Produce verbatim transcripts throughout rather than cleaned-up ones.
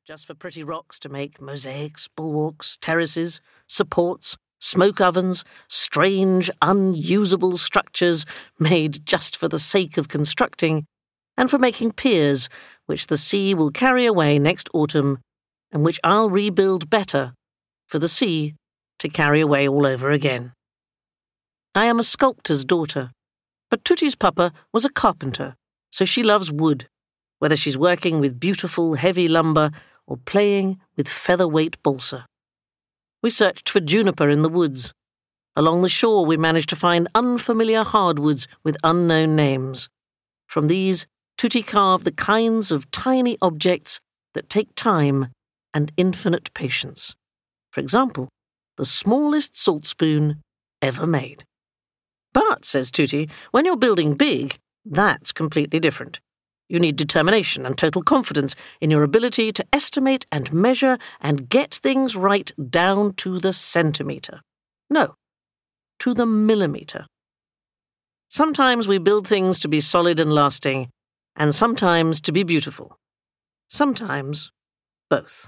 just for pretty rocks to make mosaics, bulwarks, terraces, supports, smoke ovens, strange, unusable structures made just for the sake of constructing, and for making piers which the sea will carry away next autumn and which I'll rebuild better for the sea to carry away all over again. I am a sculptor's daughter, but Tootie's papa was a carpenter, so she loves wood, whether she's working with beautiful, heavy lumber or playing with featherweight balsa. We searched for juniper in the woods. Along the shore we managed to find unfamiliar hardwoods with unknown names. From these, Tootie carved the kinds of tiny objects that take time and infinite patience. For example, the smallest salt spoon ever made. But, says Tootie, when you're building big, that's completely different. You need determination and total confidence in your ability to estimate and measure and get things right down to the centimetre. No, to the millimetre. Sometimes we build things to be solid and lasting, and sometimes to be beautiful. Sometimes both.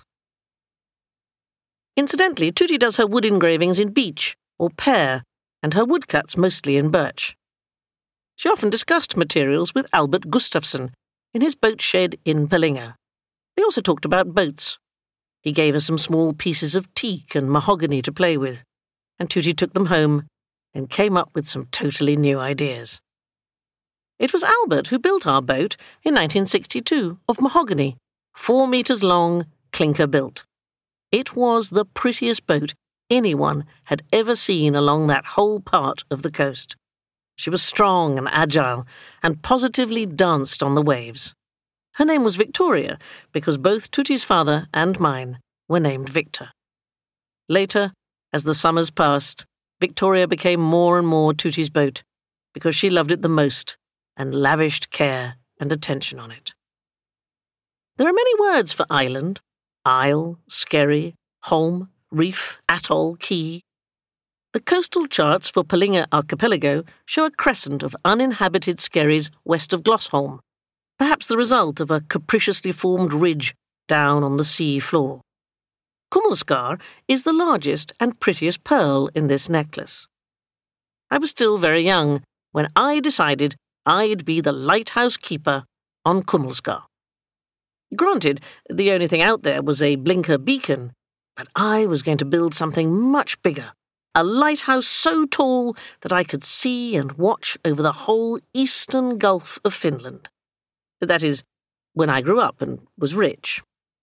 Incidentally, Tootie does her wood engravings in beech or pear, and her woodcuts mostly in birch. She often discussed materials with Albert Gustafsson in his boat shed in Pellinga. They also talked about boats. He gave her some small pieces of teak and mahogany to play with, and Tootie took them home and came up with some totally new ideas. It was Albert who built our boat in nineteen sixty-two of mahogany, four metres long, clinker built. It was the prettiest boat anyone had ever seen along that whole part of the coast. She was strong and agile, and positively danced on the waves. Her name was Victoria, because both Tootie's father and mine were named Victor. Later, as the summers passed, Victoria became more and more Tootie's boat, because she loved it the most and lavished care and attention on it. There are many words for island: isle, skerry, holm, reef, atoll, key. The coastal charts for Pellinga Archipelago show a crescent of uninhabited skerries west of Glossholm, perhaps the result of a capriciously formed ridge down on the sea floor. Kummelskar is the largest and prettiest pearl in this necklace. I was still very young when I decided I'd be the lighthouse keeper on Kummelskar. Granted, the only thing out there was a blinker beacon, but I was going to build something much bigger, a lighthouse so tall that I could see and watch over the whole eastern Gulf of Finland. That is, when I grew up and was rich.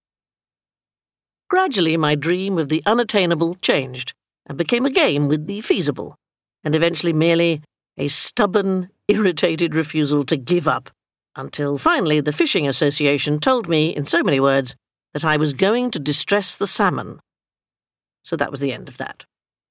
Gradually, my dream of the unattainable changed and became a game with the feasible, and eventually merely a stubborn, irritated refusal to give up, until finally the Fishing Association told me, in so many words, that I was going to distress the salmon. So that was the end of that.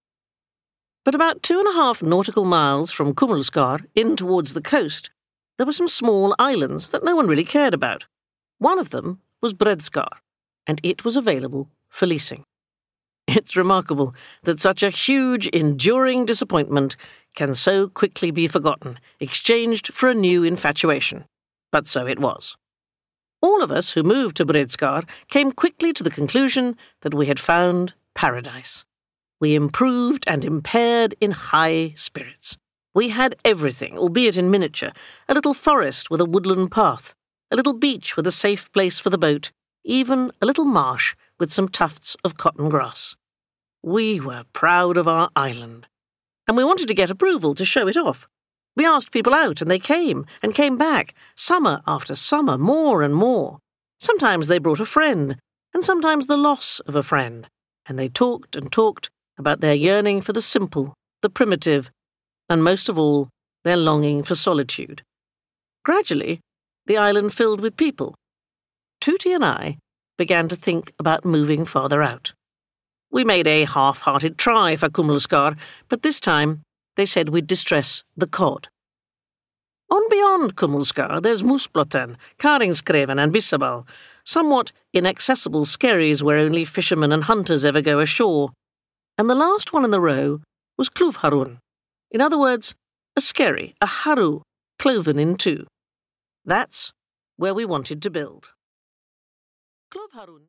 But about two and a half nautical miles from Kummelskar in towards the coast, there were some small islands that no one really cared about. One of them was Bredskar, and it was available for leasing. It's remarkable that such a huge, enduring disappointment can so quickly be forgotten, exchanged for a new infatuation. But so it was. All of us who moved to Bredskar came quickly to the conclusion that we had found paradise. We improved and impaired in high spirits. We had everything, albeit in miniature, a little forest with a woodland path, a little beach with a safe place for the boat, even a little marsh with some tufts of cotton grass. We were proud of our island, and we wanted to get approval to show it off. We asked people out, and they came, and came back, summer after summer, more and more. Sometimes they brought a friend, and sometimes the loss of a friend, and they talked and talked about their yearning for the simple, the primitive, and most of all, their longing for solitude. Gradually, the island filled with people. Tootie and I began to think about moving farther out. We made a half-hearted try for Kummelskar, but this time they said we'd distress the cod. On beyond Kummelskar, there's Moosblotten, Karingskreven and Bissabal, somewhat inaccessible skerries where only fishermen and hunters ever go ashore. And the last one in the row was Kluvharun. In other words, a skerry, a haru, cloven in two. That's where we wanted to build. Kluvharun